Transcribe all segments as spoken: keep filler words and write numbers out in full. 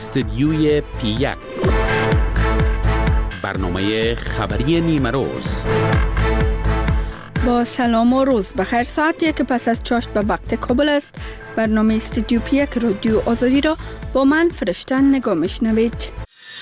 استدیوی پی یک، برنامه خبری نیمه روز. با سلام و روز بخیر. ساعت یک پس از چاشت به وقت کابل است. برنامه استدیو پی یک رادیو آزادی را با من فرشتن نگاه میشنوید.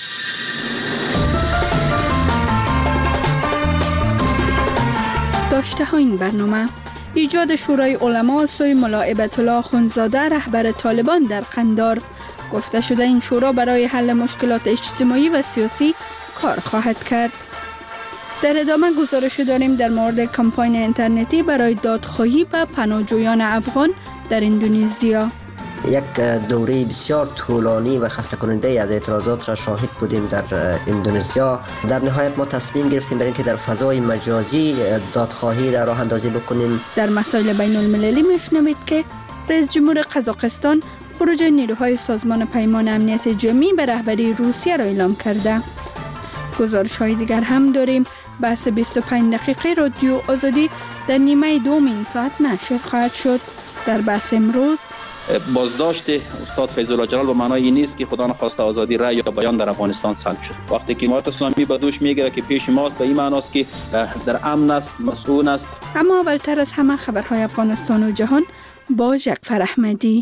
داشته ها این برنامه: ایجاد شورای علما سوی ملا هیبت الله اخوندزاده رهبر طالبان در قندار. گفته شده این شورا برای حل مشکلات اجتماعی و سیاسی کار خواهد کرد. در ادامه گزارش داریم در مورد کمپاین اینترنتی برای دادخواهی و پناهجویان افغان در اندونزیا. یک دوره بسیار طولانی و خسته کننده از اعتراضات را شاهد بودیم در اندونزیا. در نهایت ما تصمیم گرفتیم برای اینکه در فضای مجازی دادخواهی را راه اندازی بکنیم. در مسائل بین المللی میشنوید که رئیس جمهور قزاقستان خروج نیروهای سازمان پیمان امنیت جمعی به رهبری روسیه را اعلام کرده. گزارش های دیگر هم داریم. بحث بیست و پنج دقیقه رادیو آزادی در نیمه دوم این ساعت نشر خواهد شد. در بحث امروز بازداشت استاد فیض الله جلال به معنای این نیست که خدا نخواسته آزادی رأی یا بیان در افغانستان سلب شد. وقتی که امارت اسلامی به دوش میگیره که پیش ماست، به این معناست که در امن است، مسئول است. اما اولتر از همه خبرهای افغانستان و جهان با جعفر احمدی.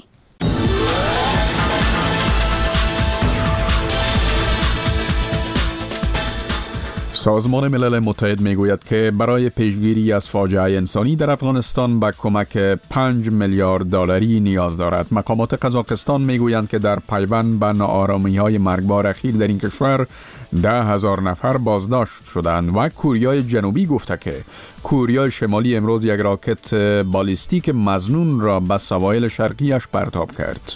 سازمان ملل متحد میگوید که برای پیشگیری از فاجعه انسانی در افغانستان به کمک پنج میلیارد دلاری نیاز دارد. مقامات قزاقستان میگویند که در پیوند به ناآرامی‌های مرگبار اخیر در این کشور ده هزار نفر بازداشت شدند و کوریای جنوبی گفته که کوریای شمالی امروز یک راکت بالیستیک مظنون را به سواحل شرقیش پرتاب کرد.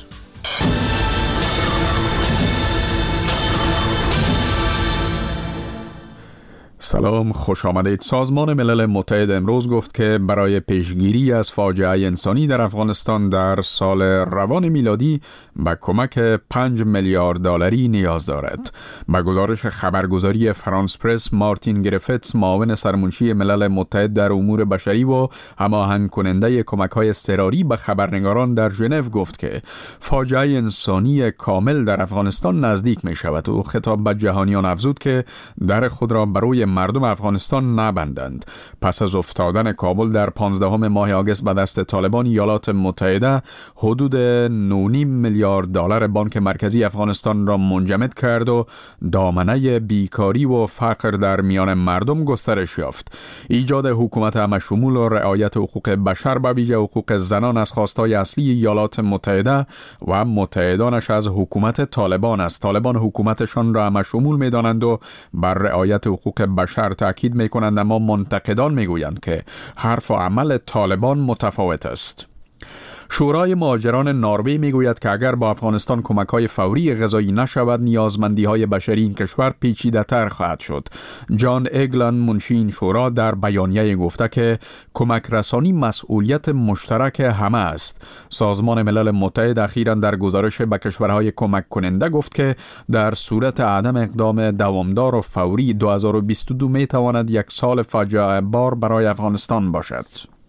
سلام، خوش آمدید. سازمان ملل متحد امروز گفت که برای پیشگیری از فاجعه انسانی در افغانستان در سال روان میلادی به کمک پنج میلیارد دلاری نیاز دارد. به گزارش خبرگزاری فرانس پرس، مارتین گریفتس، معاون سرمنشی ملل متحد در امور بشری و هماهنگ کننده کمک‌های اضطراری به خبرنگاران در ژنو گفت که فاجعه انسانی کامل در افغانستان نزدیک می شود و خطاب به جهانیان افزود که در خود را برای مردم افغانستان نبندند. پس از افتادن کابل در پانزدهم ماه آگوست به دست طالبان، ایالات متحده حدود نه و نیم میلیارد دلار بانک مرکزی افغانستان را منجمد کرد و دامنه بیکاری و فقر در میان مردم گسترش یافت. ایجاد حکومت همه‌شمول و رعایت حقوق بشر به ویژه حقوق زنان از خواستهای اصلی ایالات متحده و متحدانش از حکومت طالبان است. طالبان حکومتشان را همه‌شمول می‌دانند و بر رعایت حقوق بشر تاکید می‌کنند، اما منتقدان می‌گویند که حرف و عمل طالبان متفاوت است. شورای مهاجران نروژ میگوید که اگر با افغانستان کمک‌های فوری غذایی نشود، نیازمندی‌های بشری این کشور پیچیده‌تر خواهد شد. جان اگلن، منشی این شورا، در بیانیه گفته که کمک رسانی مسئولیت مشترک همه است. سازمان ملل متحد اخیراً در گزارش به کشورهای کمک کننده گفت که در صورت عدم اقدام دوامدار و فوری دو هزار و بیست و دو میتواند یک سال فاجعه بار برای افغانستان باشد.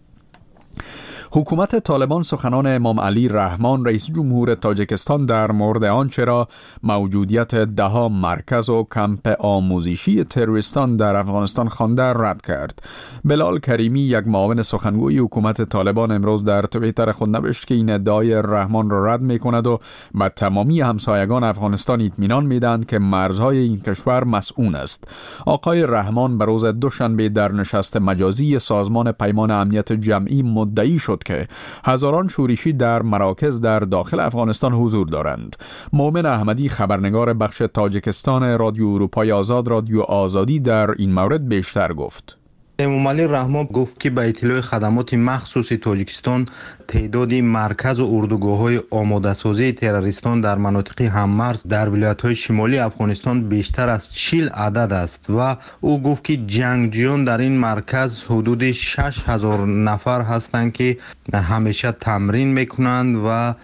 حکومت طالبان سخنان امام علی رحمان، رئیس جمهور تاجیکستان، در مورد آنچه را موجودیت ده‌ها مرکز و کمپ آموزشی تروریستان در افغانستان خوانده رد کرد. بلال کریمی، یک معاون سخنگوی حکومت طالبان، امروز در توییتر خود نوشت که این ادعای رحمان را رد می‌کند و به تمامی همسایگان افغانستان اطمینان می‌دهند که مرزهای این کشور مسئول است. آقای رحمان به روز دوشنبه در نشست مجازی سازمان پیمان امنیت جمعی مدعی شد که هزاران شورشی در مراکز در داخل افغانستان حضور دارند. مومن احمدی، خبرنگار بخش تاجیکستان رادیو اروپای آزاد رادیو آزادی، در این مورد بیشتر گفت. امام علی رحمان گفت که به اطلاع خدمات مخصوص تاجیکستان تعداد مرکز و اردوگاه‌های آماده‌سازی تروریستان در مناطق هممرز در ولایت‌های شمالی افغانستان بیشتر از چهل عدد است و او گفت که جنگجویان در این مرکز حدود شش هزار نفر هستند که همیشه تمرین می‌کنند و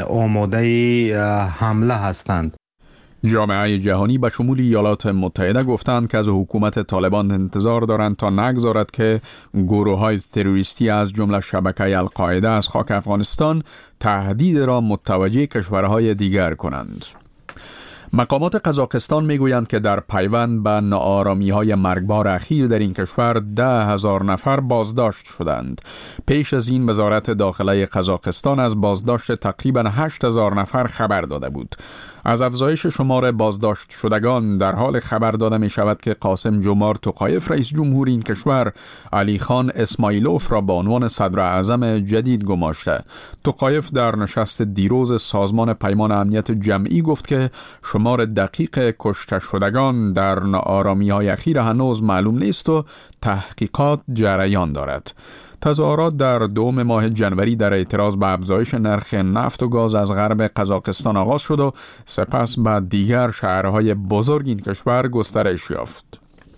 آماده حمله هستند. جامعه جهانی به شمول ایالات متحده گفتند که از حکومت طالبان انتظار دارند تا نگذارد که گروه‌های تروریستی از جمله شبکه القاعده از خاک افغانستان تهدید را متوجه کشورهای دیگر کنند. مقامات قزاقستان میگویند که در پیوند به ناآرامی‌های مرگبار اخیر در این کشور ده هزار نفر بازداشت شدند. پیش از این وزارت داخله قزاقستان از بازداشت تقریباً هشت هزار نفر خبر داده بود. از افزایش شمار بازداشت شدگان در حال خبر داده می شود که قاسم جمار توقایف رئیس جمهور این کشور علی خان اسماعیلوف را به عنوان صدر اعظم جدید گماشته. توقایف در نشست دیروز سازمان پیمان امنیت جمعی گفت که شمار دقیق کشته شدگان در ناآرامی‌های اخیر هنوز معلوم نیست و تحقیقات جریان دارد. تظاهرات در دوم ماه جنوری در اعتراض به افزایش نرخ نفت و گاز از غرب قزاقستان آغاز شد و سپس به دیگر شهرهای بزرگ این کشور گسترش یافت.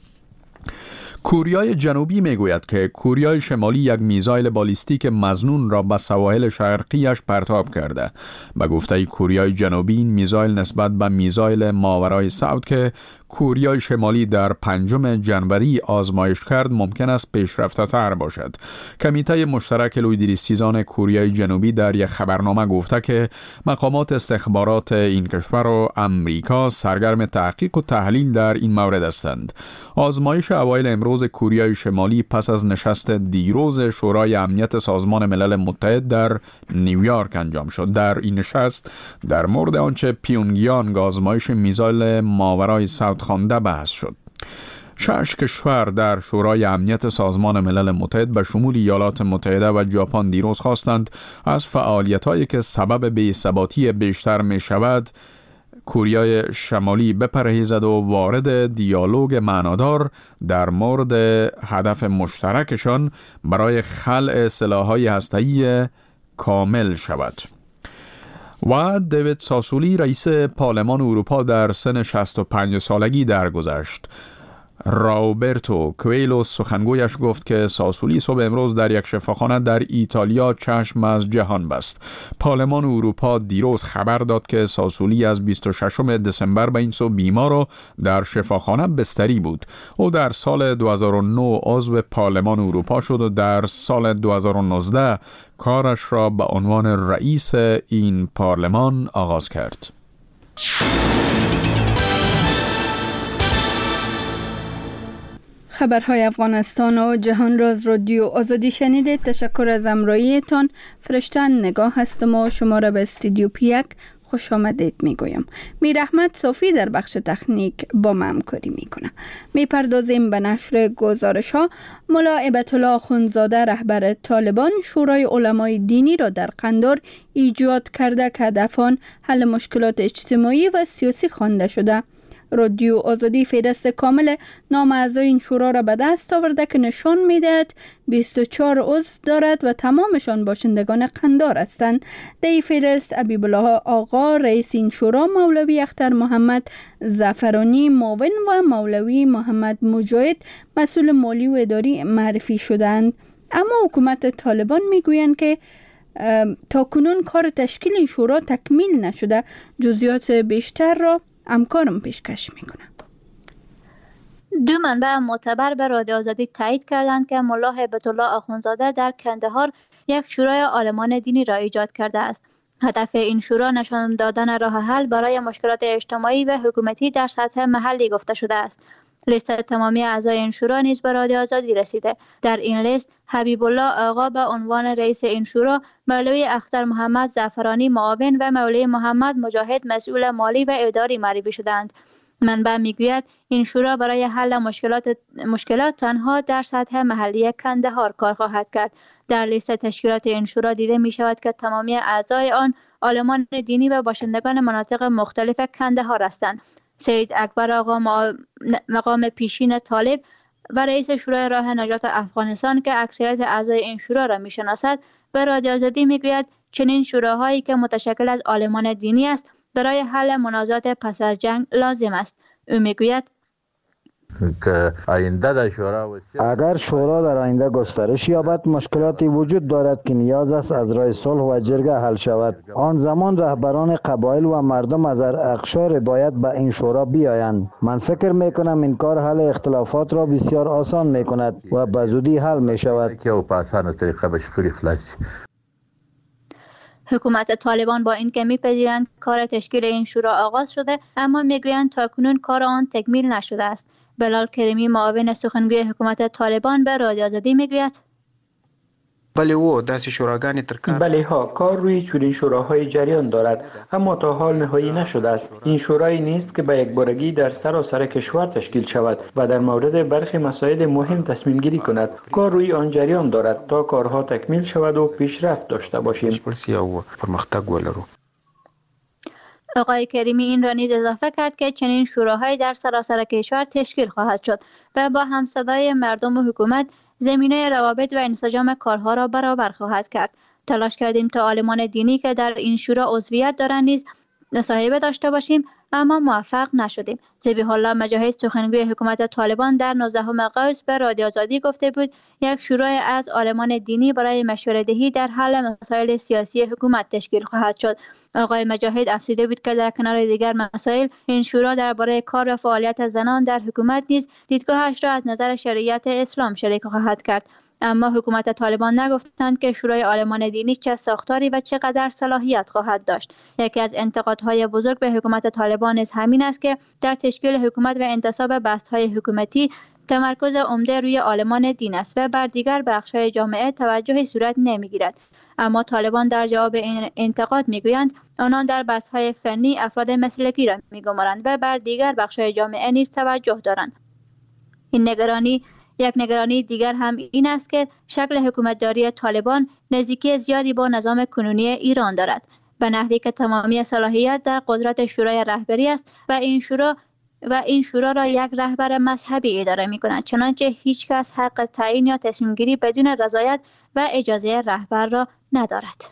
کوریای جنوبی میگوید که کوریای شمالی یک میزایل بالیستیک مظنون را به سواحل شرقیش پرتاب کرده. به گفته کوریای جنوبی این میزایل نسبت به میزایل ماورای سعود که کوریای شمالی در پنجم جنوری آزمایش کرد ممکن است پیشرفته تر باشد. کمیته مشترک لویدریستیزان کوریای جنوبی در یک خبرنامه گفته که مقامات استخبارات این کشور و امریکا سرگرم تحقیق و تحلیل در این مورد هستند. آزمایش اوایل امروز کوریای شمالی پس از نشست دیروز شورای امنیت سازمان ملل متحد در نیویورک انجام شد. در این نشست در مورد آنچه پیونگیانگ آزمایش میزایل ماورای سعود خوانده بحث شد. شش کشور در شورای امنیت سازمان ملل متحد به شمول ایالات متحده و ژاپن دیروز خواستند از فعالیت‌هایی که سبب بی‌ثباتی بیشتر می‌شود کوریای شمالی بپرهیزد و وارد دیالوگ معنادار در مورد هدف مشترکشان برای خلع سلاح‌های هسته‌ای کامل شود. و دیوید ساسولی رئیس پارلمان اروپا در سن شصت و پنج سالگی درگذشت. راوبرتو کویلو سخنگویش گفت که ساسولی صبح امروز در یک شفاخانه در ایتالیا چشم از جهان بست. پارلمان اروپا دیروز خبر داد که ساسولی از بیست و ششم دسامبر به این سو بیمار و در شفاخانه بستری بود. او در سال دو هزار و نه عضو پارلمان اروپا شد و در سال دو هزار و نوزده کارش را به عنوان رئیس این پارلمان آغاز کرد. خبرهای افغانستان و جهان را از رادیو آزادی شنیدید. تشکر از همراهیتان. فرشتن نگاه هستم و شما را به استودیو پیک خوش آمدید می گویم. میر احمد صافی در بخش تکنیک با من همکاری می کنه. می پردازیم به نشر گزارش ها. ملا هیبت الله اخوندزاده رهبر طالبان شورای علمای دینی را در قندار ایجاد کرده که هدف آن حل مشکلات اجتماعی و سیاسی خوانده شده. رادیو آزادی فهرست کامل نام اعضای این شورا را به دست آورده که نشان می‌دهد بیست و چهار عضو دارد و تمامشان باشندگان قندار هستند. در این فهرست حبیب الله آقا رئیس این شورا، مولوی اختر محمد زعفرانی معاون و مولوی محمد مجاهد مسئول مالی و اداری معرفی شدند. اما حکومت طالبان میگویند که تا کنون کار تشکیل این شورا تکمیل نشده. جزئیات بیشتر را همکارم پیشکش میکنه. دو منبع معتبر به رادیو آزادی تایید کردند که ملا هیبت الله اخوندزاده در کندهار یک شورای عالمان دینی را ایجاد کرده است. هدف این شورا نشان دادن راه حل برای مشکلات اجتماعی و حکومتی در سطح محلی گفته شده است. لیست تمامی اعضای این شورا نیز به رادیو آزادی رسیده. در این لیست حبیب الله آقا به عنوان رئیس این شورا، مولوی اختر محمد زعفرانی معاون و مولوی محمد مجاهد مسئول مالی و اداری معرفی شدند. منبع میگوید این شورا برای حل مشکلات مشکلات تنها در سطح محلی کندهار کار خواهد کرد. در لیست تشکیلات این شورا دیده می شود که تمامی اعضای آن عالمان دینی و باشندگان مناطق مختلف کندهار هستند. سید اکبر آقا مقام پیشین طالب و رئیس شورای راه نجات افغانستان که اکثریت اعضای این شورا را میشناسد به رادیو آزادی میگوید چنین شوراهایی که متشکل از عالمان دینی است برای حل منازعات پس از جنگ لازم است. او میگوید اگر شورا در آینده گسترش یابد، مشکلاتی وجود دارد که نیاز است از راه صلح و جرگه حل شود. آن زمان رهبران قبایل و مردم از هر اقشار باید به این شورا بیایند. من فکر میکنم این کار حل اختلافات را بسیار آسان میکند و به زودی حل میشود. حکومت طالبان با این که می‌پذیرند کار تشکیل این شورا آغاز شده، اما میگویند تاکنون کار آن تکمیل نشده است. بلال کریمی معاون سخنگوی حکومت طالبان به رادیو آزادی میگوید بله او دست شوراگانی ترکان بله ها کار روی چنین شوراهای جریان دارد، اما تا حال نهایی نشده است. این شورایی نیست که به یک بارگی در سراسر کشور تشکیل شود و در مورد برخی مسائل مهم تصمیم گیری کند. کار روی آن جریان دارد تا کارها تکمیل شود و پیشرفت داشته باشیم. آقای کریمی این را نیز اضافه کرد که چنین شوراهایی در سراسر کشور تشکیل خواهد شد و با همصدای مردم و حکومت زمینه روابط و انسجام کارها را برابر خواهد کرد. تلاش کردیم تا عالمان دینی که در این شورا عضویت دارند نیز مصاحبه داشته باشیم، اما موفق نشدیم. ذبیح الله مجاهد سخنگوی حکومت طالبان در نوزدهم قوس به رادیو آزادی گفته بود یک شورای از عالمان دینی برای مشوره‌دهی در حل مسائل سیاسی حکومت تشکیل خواهد شد. آقای مجاهد افزوده بود که در کنار دیگر مسائل این شورا درباره کار و فعالیت زنان در حکومت نیز دیدگاهش را از نظر شریعت اسلام شریک خواهد کرد. اما حکومت طالبان نگفتند که شورای عالمان دینی چه ساختاری و چقدر صلاحیت خواهد داشت. یکی از انتقادهای بزرگ به حکومت طالبان نیز همین است که در تشکیل حکومت و انتصاب بست‌های حکومتی تمرکز عمده روی عالمان دین است و بر دیگر بخش‌های جامعه توجهی صورت نمی‌گیرد. اما طالبان در جواب این انتقاد میگویند آنان در بحث‌های فنی افراد مسلکی را می‌گمارند و بر دیگر بخش‌های جامعه نیز توجه دارند. این نگرانی یک نگرانی دیگر هم این است که شکل حکومتداری طالبان نزدیکی زیادی با نظام کنونی ایران دارد، به نحوی که تمامی صلاحیت در قدرت شورای رهبری است و این شورا و این شورا را یک رهبر مذهبی اداره می‌کند، چنانچه هیچ کس حق تعیین یا تصمیم گیری بدون رضایت و اجازه رهبر را ندارد.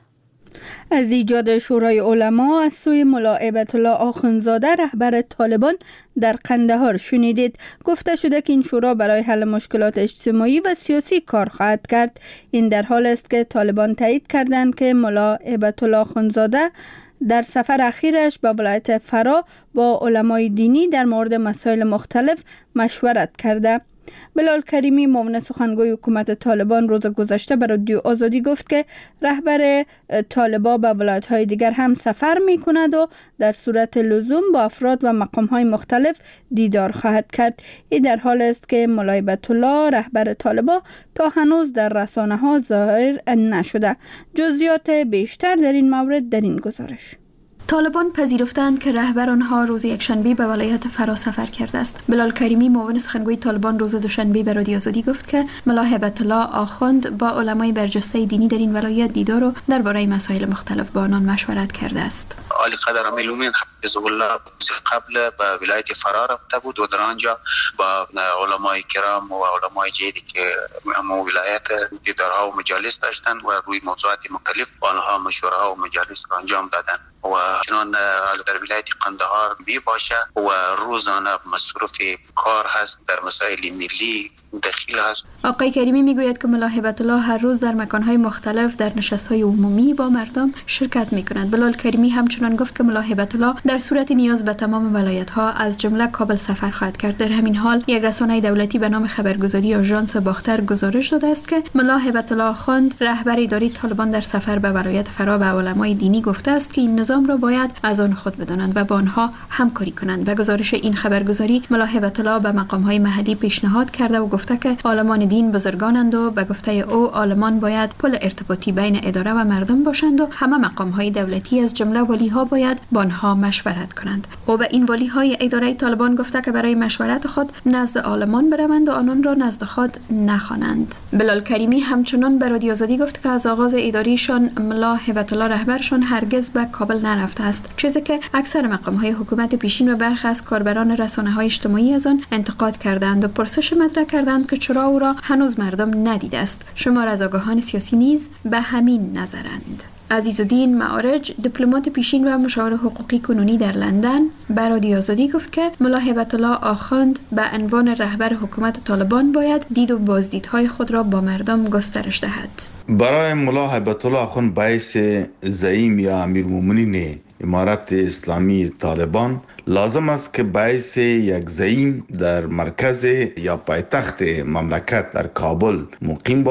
از ایجاد شورای علما از سوی ملا هیبت الله آخوندزاده رهبر طالبان در قندهار شنیدید. گفته شده که این شورا برای حل مشکلات اجتماعی و سیاسی کار خواهد کرد. این در حال است که طالبان تایید کردند که ملا هیبت الله آخوندزاده در سفر اخیرش به ولایت فرا با علمای دینی در مورد مسائل مختلف مشورت کرده. بلال کریمی معاون سخنگوی حکومت طالبان روز گذشته به رادیو آزادی گفت که رهبر طالبان به ولایت‌های دیگر هم سفر می‌کند و در صورت لزوم با افراد و مقام‌های مختلف دیدار خواهد کرد. این در حال است که ملا هیبت الله رهبر طالبان تا هنوز در رسانه‌ها ظاهر نشده. جزئیات بیشتر در این مورد در این گزارش. طالبان پذیرفتند که رهبر آنها روز یکشنبه به ولایت فرا سفر کرده است. بلال کریمی معاون سخنگوی طالبان روز دوشنبه به رادیو آزادی گفت که ملا هیبت الله آخوند با علمای برجسته دینی در این ولایت دیدار و درباره مسائل مختلف با آنان مشورت کرده است. عالی قدر امیلومین حفظ الله قبل به ولایت فرا رفته بود و در آنجا با علمای کرام و علمای جدی که همون ولایت دیدارها و مجالس داشتند و روی موضوعات مختلف با آنها مشوره‌ها و مجالس انجام دادند و چنان در ولایت قندهار می باشه و روزانه مصروف کار هست در مسائل ملی دخیل هست. آقای کریمی میگوید که ملا هیبت الله هر روز در مکانهای مختلف در نشستهای عمومی با مردم شرکت میکند. بلال کریمی همچنان گفت که ملا هیبت الله در صورت نیاز به تمام ولایت‌ها از جمله کابل سفر خواهد کرد. در همین حال یک رسانه دولتی به نام خبرگزاری آژانس باختر گزارش داده است که ملا هیبت الله آخوند رهبر اداری طالبان در سفر به ولایت فرا به علمای دینی گفته است که این نظام را باید از آن خود بدانند و با آنها همکاری کنند. به گزارش این خبرگزاری ملا هیبت الله به مقام‌های محلی پیشنهاد کرده و گفته که عالمان دین بزرگانند و به گفته او عالمان باید پل ارتباطی بین اداره و مردم باشند و همه مقام‌های دولتی از جمله ولی‌ها باید با آنها مشورت کنند. او به این ولی‌های اداره طالبان گفته که برای مشورت خود نزد عالمان بروند و آنان را نزد خود نخوانند. بلال کریمی همچنان به رادیو آزادی گفت که از آغاز اداریشان ملا هیبت الله رهبرشان هرگز به کابل نرفته است، چیزی که اکثر مقام‌های حکومت پیشین و برخی از کاربران رسانه‌های اجتماعی از آن انتقاد کردند و پرسش مطرح کردند که چرا او را هنوز مردم ندیده است. شمار از آگاهان سیاسی نیز به همین نظرند. عزیزالدین معارج دیپلمات پیشین و مشاور حقوقی کنونی در لندن به رادیو آزادی گفت که ملا هیبت الله آخوند به عنوان رهبر حکومت طالبان باید دید و بازدیدهای خود را با مردم گسترش دهد. برای ملا هیبت الله آخوند باعث زعیم یا امیرالمومنین امارت اسلامی طالبان لازم است که باعث یک زعیم در مرکز یا پایتخت مملکت در کابل مقیم باشد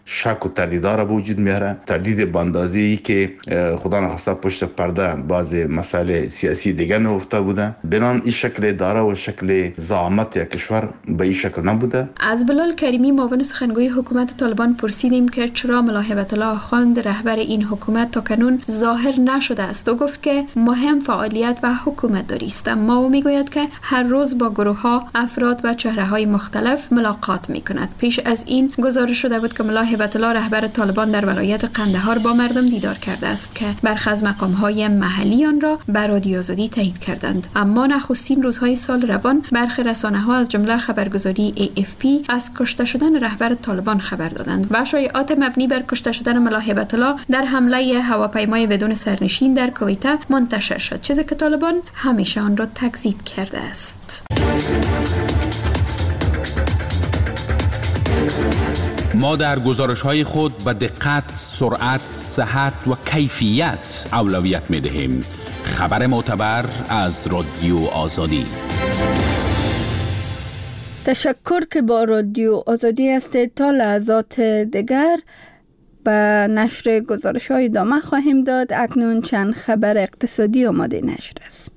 شک و تردیدها را وجود میاره. تردید به اندازه ای که خدا نخواسته پشت پرده بعض مسائل سیاسی دیگه نهفته بوده. بنان این شکل اداره و شکل زعامت یک کشور به این شکل نبوده. از بلال کریمی معاون سخنگوی حکومت طالبان پرسیدیم که چرا ملا هیبت الله آخوند رهبر این حکومت تا کنون ظاهر نشده است و گفت که مهم فعالیت و حکومت داری است، اما او میگوید که هر روز با گروه ها، افراد و چهره های مختلف ملاقات می کند. پیش از این گزارش شده بود که ملا هیبت الله رهبر طالبان در ولایت قندهار با مردم دیدار کرده است که برخی از مقام های محلی آن را بر رادیو آزادی تایید کردند. اما نخستین روزهای سال روان برخی رسانه ها از جمله خبرگزاری ای اف پی از کشته شدن رهبر طالبان خبر دادند و شایعات مبنی بر کشته شدن ملا هیبت الله در حمله هواپیمای بدون سرنشین در کویته منتشر شد، چیزی که طالبان همیشه آن را تکذیب کرده است. ما در گزارش‌های خود به دقت، سرعت، صحت و کیفیت اولویت می‌دهیم. خبر معتبر از رادیو آزادی. تشکر که با رادیو آزادی هستید. تا لحظات دیگر به نشر گزارش‌های ادامه خواهیم داد. اکنون چند خبر اقتصادی آماده نشر است.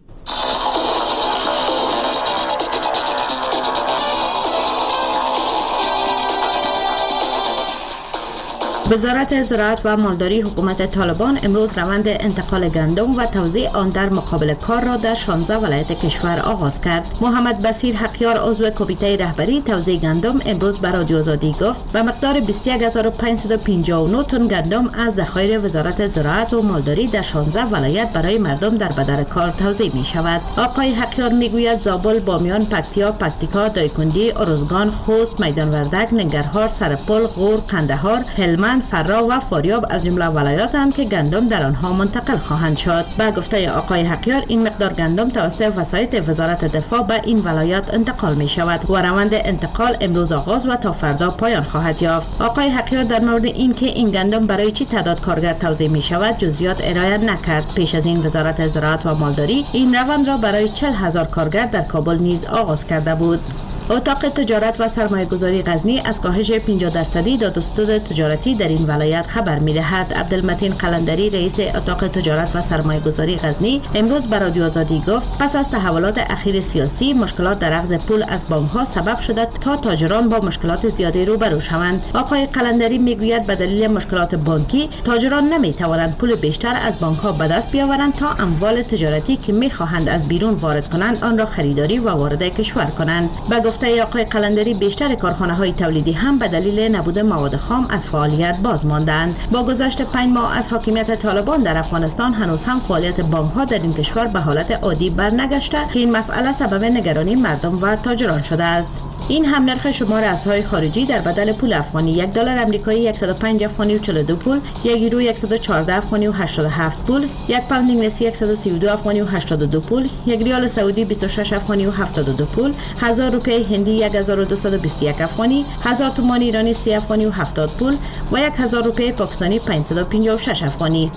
وزارت زراعت و مالداری حکومت طالبان امروز روند انتقال گندم و توزیع آن در مقابل کار را در شانزده ولایت کشور آغاز کرد. محمد بصیر حقیار عضو کمیته رهبری توزیع گندم امروز به رادیو آزادی گفت به مقدار بیست و یک هزار و پانصد و پنجاه و نه تن گندم از ذخایر وزارت زراعت و مالداری در شانزده ولایت برای مردم در بدر کار توزیع می شود. آقای حقیار می گوید زابل، بامیان، پکتیا، پکتیکا، دایکنڈی، ارزگان، خوست، میدان وردک، ننگرهار، سرپل، غور، قندهار، هلمند، فرا و فاریاب از جمله ولایاتند که گندم در آنها منتقل خواهند شد. به گفته آقای حقیار این مقدار گندم توسط وسایط وزارت دفاع به این ولایات انتقال می شود و روند انتقال امروز آغاز و تا فردا پایان خواهد یافت. آقای حقیار در مورد اینکه این گندم برای چه تعداد کارگر توزیع می شود جزئیات ارائه نکرد. پیش از این وزارت زراعت و مالداری این روند را برای چهل هزار کارگر در کابل نیز آغاز کرده بود. اتاق تجارت و سرمایه گذاری غزنی از کاهش پنجاه درصدی دادستود تجارتی در این ولایت خبر می دهد. عبدالمتین قلندری رئیس اتاق تجارت و سرمایه گذاری غزنی امروز به رادیو آزادی گفت پس از تحولات اخیر سیاسی مشکلات در اخذ پول از بانک ها سبب شده تا تاجران با مشکلات زیادی روبرو شوند. آقای قلندری می گوید به دلیل مشکلات بانکی تاجران نمی توانند پول بیشتر از بانک ها به دست بیاورند تا اموال تجارتی که می خواهند از بیرون وارد کنند آن را خریداری و وارد کشور کنند. به گفته آقای قلندری بیشتر کارخانه های تولیدی هم به دلیل نبود مواد خام از فعالیت باز ماندند. با گذشت پنج ماه از حاکمیت طالبان در افغانستان هنوز هم فعالیت بانک ها در این کشور به حالت عادی برنگشته که این مسئله سبب نگرانی مردم و تاجران شده است. این هم نرخ شمار ارزهای خارجی در بدل پول افغانی: یک دلار آمریکایی صد و پنج افغانی و چهل و دو پول، یک یورو صد و چهارده افغانی و هشتاد و هفت پول، یک پوند انگلیسی صد و سی و دو افغانی و هشتاد و دو پول، یک ریال سعودی بیست و شش افغانی و هفتاد و دو پول، هزار روپیه هندی یک هزار و دویست و بیست و یک افغانی، هزار تومان ایرانی سی افغانی و هفتاد پول و یک هزار روپیه پاکستانی پانصد و پنجاه و شش افغانی.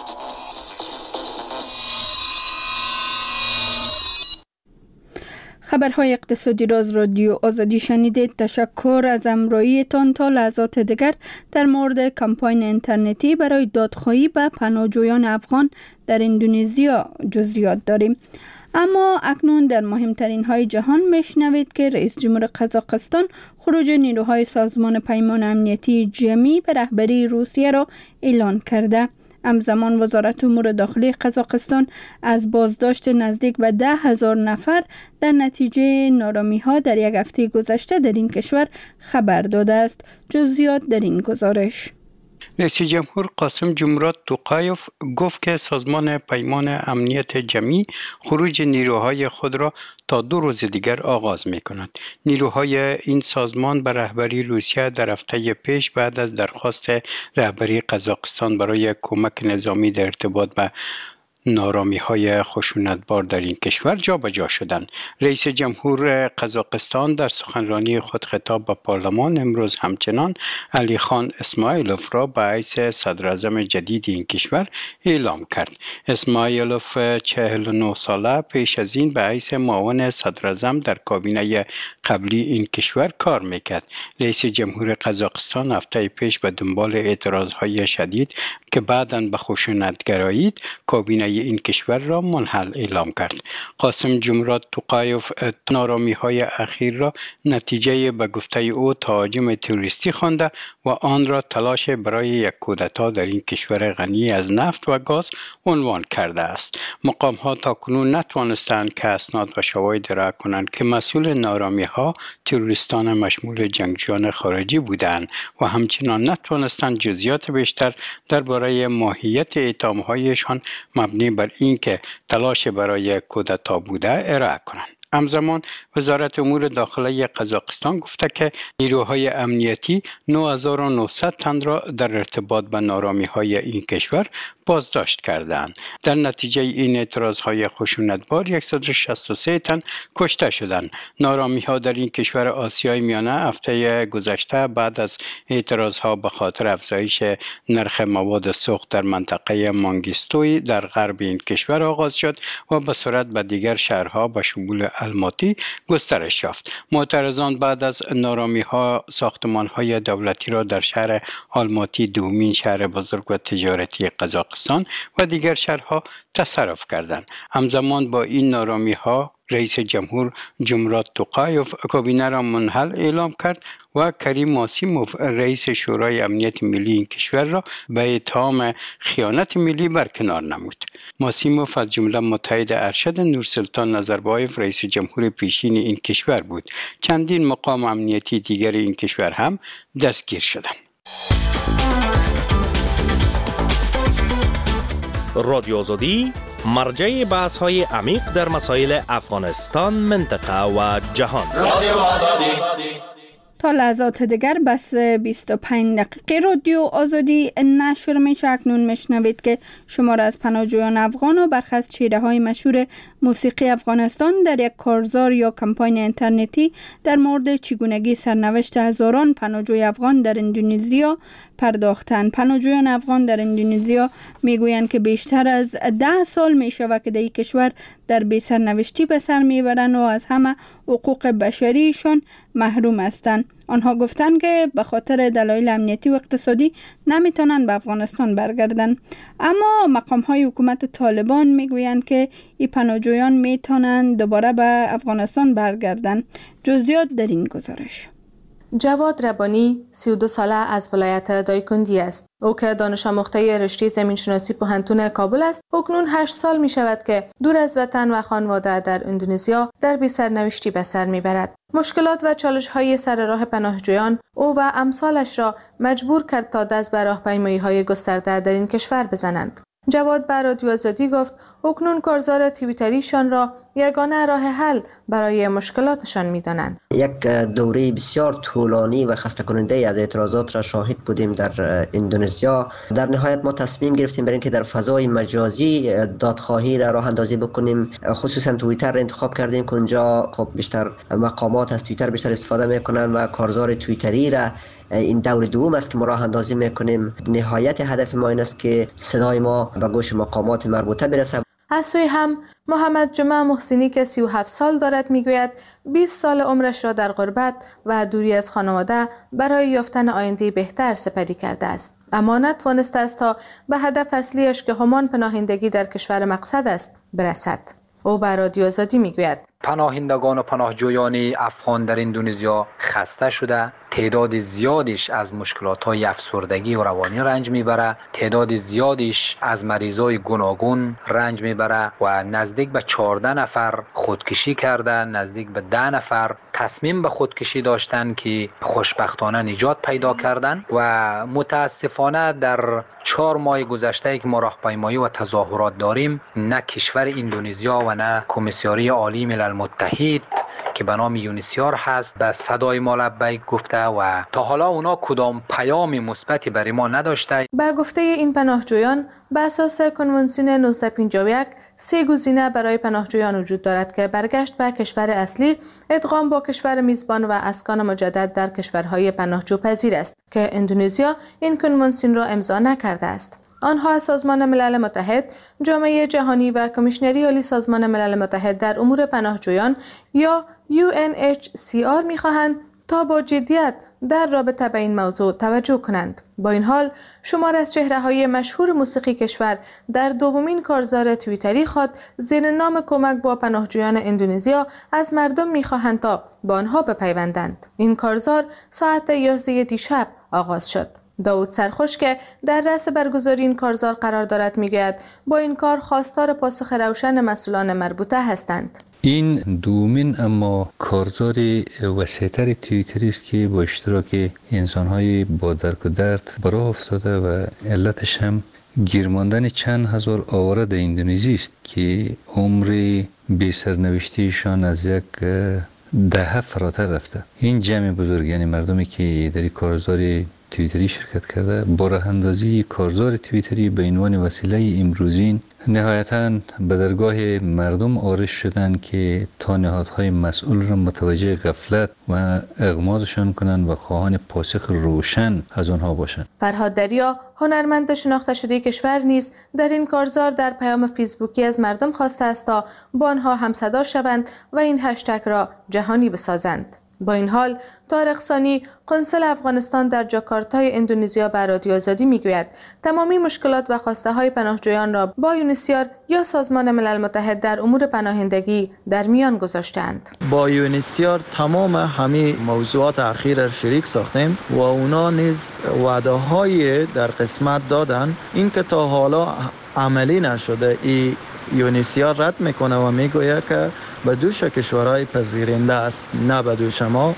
خبرهای اقتصادی را از رادیو آزادی شنیدید. تشکر از همراهیتان. تا لحظات دیگر در مورد کمپاین اینترنتی برای دادخواهی به پناهجویان افغان در اندونزیا جزئیات داریم. اما اکنون در مهمترین های جهان میشنوید که رئیس جمهور قزاقستان خروج نیروهای سازمان پیمان امنیتی جمعی به رهبری روسیه را اعلان کرده. همزمان وزارت امور داخلی قزاقستان از بازداشت نزدیک به ده هزار نفر در نتیجه نارامی ها در یک هفته گذشته در این کشور خبر داده است. جزئیات در این گزارش. رئیس جمهور قاسم جمرات توقایف گفت که سازمان پیمان امنیت جمعی خروج نیروهای خود را تا دو روز دیگر آغاز می کند. نیروهای این سازمان به رهبری روسیه در هفته پیش بعد از درخواست رهبری قزاقستان برای کمک نظامی در ارتباط به نارامی های خشونتبار در این کشور جابجا شدند. رئیس جمهور قزاقستان در سخنرانی خود خطاب به پارلمان امروز همچنان علی خان اسماعیلوف را به حیث صدر اعظم جدید این کشور اعلام کرد. اسماعیلوف چهل و نه ساله پیش از این به حیث معاون صدر اعظم در کابینه قبلی این کشور کار میکرد. رئیس جمهور قزاقستان هفته پیش به دنبال اعتراضهای شدید که بعداً به خشونتگرایی کابینه این کشور را منحل اعلام کرد. قاسم جمرات توقایف نارامی های اخیر را نتیجه به گفته او تهاجم تروریستی خوانده و آن را تلاش برای یک کودتا در این کشور غنی از نفت و گاز عنوان کرده است. مقام ها تاکنون نتوانستند که اسناد و شواهد را کنند که مسئول نارامی ها تروریستان مشمول جنگجویان خارجی بودند و همچنان نتوانستند جزئیات بیشتر درباره ماهیت اتهام‌هایشان مبنی بر اینکه تلاش برای کودتا بوده ارائه کنند. همزمان وزارت امور داخلی قزاقستان گفته که نیروهای امنیتی نه هزار و نهصد تن را در ارتباط با نارامی‌های این کشور بازداشت کردند. در نتیجه این اعتراضهای خشونتبار صد و شصت و سه تن کشته شدند. نارامی‌ها در این کشور آسیای میانه هفته گذشته بعد از اعتراضها به خاطر افزایش نرخ مواد سوخت در منطقه مانگیستوی در غرب این کشور آغاز شد و به صورت به دیگر شهرها به شمول الماتی گسترش یافت. معترضان بعد از نارامی‌ها ساختمان‌های دولتی را در شهر آلماتی، دومین شهر بزرگ و تجارتی قزاقستان و دیگر شهرها تصرف کردند. همزمان با این نارامی‌ها رئیس جمهور جمرات توقایف کابینه را منحل اعلام کرد و کریم ماسیموف رئیس شورای امنیت ملی این کشور را به اتهام خیانت ملی برکنار نمود. ماسیموف از جمله متحد ارشد نورسلطان نظربایف رئیس جمهور پیشین این کشور بود. چندین مقام امنیتی دیگر این کشور هم دستگیر شدند. رادیو آزادی مرجع بحث های عمیق در مسائل افغانستان، منطقه و جهان. رادیو آزادی. تا لحظات دیگر بس بیست و پنج دقیقه رادیو آزادی نشر میشه. اکنون میشنوید که شمار از پناهجویان افغان و برخی از چهره های مشهور موسیقی افغانستان در یک کارزار یا کمپاین اینترنتی در مورد چگونگی سرنوشت هزاران پناهجوی افغان در اندونزیا پرداختند. پناهجویان افغان در اندونزیا میگویند که بیشتر از ده سال میشود که در این کشور در بی سرنوشتی به سر میبرند و از همه حقوق بشریشان محروم هستند. آنها گفتند که به خاطر دلایل امنیتی و اقتصادی نمیتونن به افغانستان برگردن. اما مقام های حکومت طالبان میگویند که این پناهجویان میتونن دوباره به افغانستان برگردن. جزئیات در این گزارش. جواد ربانی سی و دو ساله از ولایت دایکندی است. او که دانش آموخته رشته زمینشناسی پوهنتون کابل است، اکنون هشت سال می شود که دور از وطن و خانواده در اندونزیا در بی سرنوشتی به سر می برد. مشکلات و چالش های سر راه پناهجویان او و امثالش را مجبور کرد تا دست به راهپیمایی های گسترده در این کشور بزنند. جواد به رادیو آزادی گفت اکنون کارزار توییتریشان را یگانه راه حل برای مشکلاتشان می‌دانند. یک دوره بسیار طولانی و خسته کننده از اعتراضات را شاهد بودیم در اندونزیا. در نهایت ما تصمیم گرفتیم برای اینکه در فضای مجازی دادخواهی را راه اندازی بکنیم. خصوصا توییتر را انتخاب کردیم که اونجا خب بیشتر مقامات از توییتر بیشتر استفاده میکنن و کارزار توییتری را این دور دوم است که ما راه اندازی میکنیم. نهایت هدف ما این است که صدای ما به گوش مقامات مربوطه برسه. از سوی هم محمد جمعه محسنی که سی و هفت سال دارد میگوید بیست سال عمرش را در غربت و دوری از خانواده برای یافتن آینده بهتر سپری کرده است، اما نتوانسته است تا به هدف اصلیش که همان پناهندگی در کشور مقصد است برسد. او به رادیو آزادی میگوید پناهندگان و پناهجویان افغان در اندونزیا خسته شده، تعداد زیادش از مشکلات‌های افسردگی و روانی رنج میبره، تعداد زیادش از مریضای گوناگون رنج میبره و نزدیک به چهارده نفر خودکشی کردن، نزدیک به ده نفر تصمیم به خودکشی داشتن که خوشبختانه نجات پیدا کردن و متاسفانه در چهار ماه گذشته که ما راهپیمایی و تظاهرات داریم، نه کشور اندونزیا و نه کمیسیون عالی ملل متحد که به نام یونیسیار هست به صدای ما لبیک گفته و تا حالا اونا کدام پیام مثبتی برای ما نداشته. به گفته این پناهجویان به اساس کنوانسیون نوزده پنجاه و یک سه گزینه برای پناهجویان وجود دارد که برگشت به کشور اصلی، ادغام با کشور میزبان و اسکان مجدد در کشورهای پناهجو پذیر است که اندونزیا این کنوانسیون را امضا نکرده است. آنها از سازمان ملل متحد، جامعه جهانی و کمیشنری عالی سازمان ملل متحد در امور پناهجویان یا یو ان اچ سی آر می‌خواهند تا با جدیت در رابطه به این موضوع توجه کنند. با این حال شمار از چهره‌های مشهور موسیقی کشور در دومین کارزار توییتری خود زیر نام کمک با پناهجویان اندونزیا از مردم می‌خواهند تا با آنها بپیوندند. این کارزار ساعت یازده دیشب آغاز شد. داود سرخوش که در رأس برگزاری این کارزار قرار دارد میگوید با این کار خواستار پاسخ روشن مسئولان مربوطه هستند. این دومین اما کارزار وسیع‌تر توییتری است که با اشتراک انسان‌های با درد و درد براه افتاده و علتش هم گیر ماندن چند هزار آواره در اندونزی است که عمر بی سرنوشتیشان از یک دهه فراتر رفته. این جمع بزرگ یعنی مردمی که در این کارزار توییتری شرکت کرده با راه اندازی کارزار توییتری به عنوان وسیله امروزین نهایتاً به درگاه مردم آرش شدند که تا نهادهای مسئول را متوجه غفلت و اغماضشان کنند و خواهان پاسخ روشن از آنها باشند. فرهاد دریا، هنرمند شناخته شده کشور نیز در این کارزار در پیام فیسبوکی از مردم خواسته است تا با آنها همصدا شوند و این هشتگ را جهانی بسازند. با این حال طارق ثانی قنصل افغانستان در جاکارتای اندونزیا به رادیو آزادی میگوید تمامی مشکلات و خواسته های پناهجویان را با یونیسیار یا سازمان ملل متحد در امور پناهندگی در میان گذاشتند. با یونیسیار تمام همه موضوعات اخیر را شریک ساختیم و اونا نیز وعده های در قسمت دادن، این که تا حالا عملی نشده. ای یونیسیار رد میکنه و میگوید که به دوش کشورهای پذیرنده است، نه به دوش ما،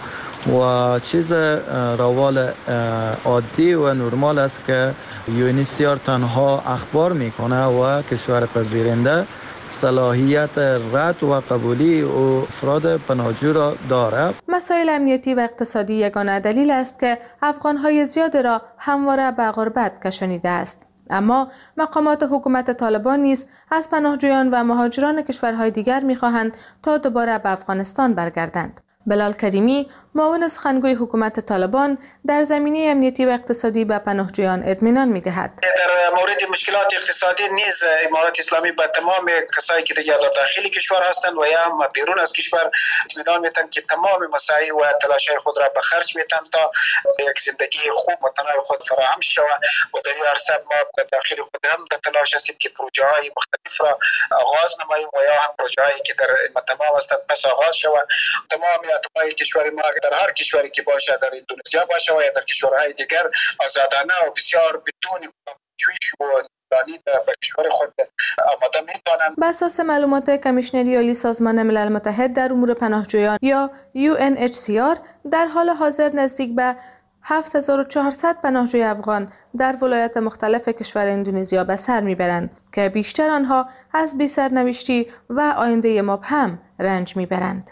و چیز روال عادی و نرمال است که یونیسیار تنها اخبار میکنه و کشور پذیرنده صلاحیت رد و قبولی و افراد پناهجو را دارد. مسائل امنیتی و اقتصادی یگانه دلیل است که افغانهای زیاد را همواره به غربت کشانیده است. اما مقامات حکومت طالبان نیز از پناهجویان و مهاجران کشورهای دیگر می‌خواهند تا دوباره به افغانستان برگردند. بلال کریمی، معاون سخنگوی حکومت طالبان، در زمینه امنیتی و اقتصادی به پناهجویان اطمینان می‌دهد. در مورد مشکلات اقتصادی نیز امارات اسلامی به تمام کسایی که یا در داخل کشور هستند و یا هم بیرون از کشور اطمینان میدن که تمام مساعی و تلاش‌های خود را به خرج میتن تا یک زندگی خوب متنوع خود فراهم شود و در این عرصه ما داخل خود هم در تلاش هستیم که پروژه‌های مختلف را آغاز نماییم و یا هم پروژه‌هایی که در تمام هستند پس آغاز شود. تمام اتباع کشور ما در هر کشوری که باشه، در اندونزیا باشه و یا در کشورهای دیگر، آزادانه و بسیار بدون تشویش و به کشور خود آماده میتونند. بر اساس معلومات کمیشنری عالی سازمان ملل متحد در امور پناهجویان یا یو ان اچ سی آر، در حال حاضر نزدیک به هفت هزار و چهارصد پناهجوی افغان در ولایات مختلف کشور اندونزیا به سر میبرند که بیشتر آنها از بی سرنوشتی و آینده مبهم رنج میبرند.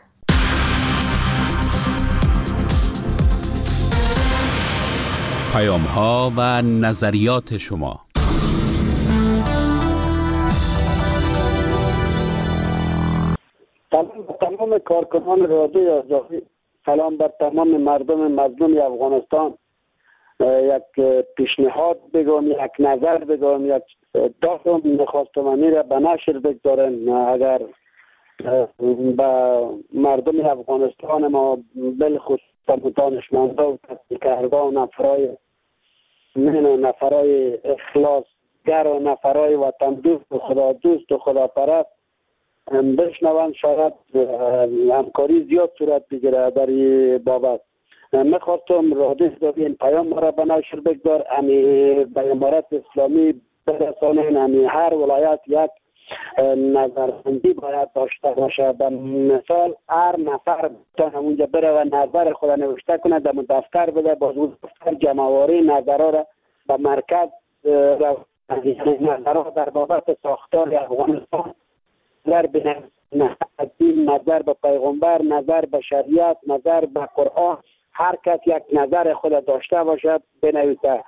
پیام ها و نظریات شما. سلام به تمام کارکنان رادیو آزادی، سلام بر تمام مردم مظلوم افغانستان. یک پیشنهاد بگم، یک نظر بگم، یک دادم میخواستم امیر را به نشر بگذارم. اگر به مردم افغانستان ما بالخصوص دانشمندا و تحقیقگران، نفرای من نفرای اخلاصگر و نفرای وطن دوست و خدا دوست و خدا پرست بشنوند، شاید همکاری زیاد صورت بگیره در این بابت. میخواستم رادیو آزادی این پیام را به نشر بگذار، امی به امارات اسلامی برسانین، امی هر ولایت یک نظربندی باید داشته باشه. به مثال هر نفر بتونه اونجا بره و نظر خود نوشته کنه، در دفتر بده، باز اون دفتر جمع‌آوری نظرها را به مرکز نظرها در بابت ساختار افغانستان در بنویسه نظر به دین، نظر به پیغمبر، نظر به شریعت، نظر به قرآن، هر کس یک نظر خود داشته باشد بنویسه.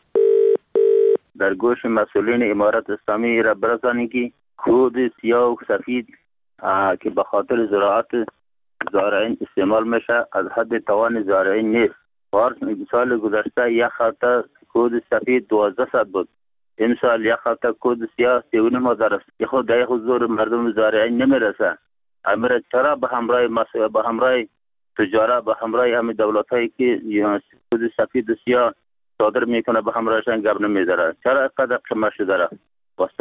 در گوش مسئولین امارت اسلامی را برسانید که کود سیاه و سفید که به خاطر زراعت زارعین استعمال میشه از حد توان زارعین نیست. پارس سال گذشته یک خطه کود سفید دوازده صد بود. امسال یک خطه کود سیاه سی و نیم هزار است که خود در حضور مردم زارعین نمیرسه. امیر چرا به همراه مسئول به همراه تجارت به همراه همه دولت هایی که کود سفید و سیاه صادر میکنه به همراهشان گپ نمیداره؟ چرا اینقدر قیمت شده؟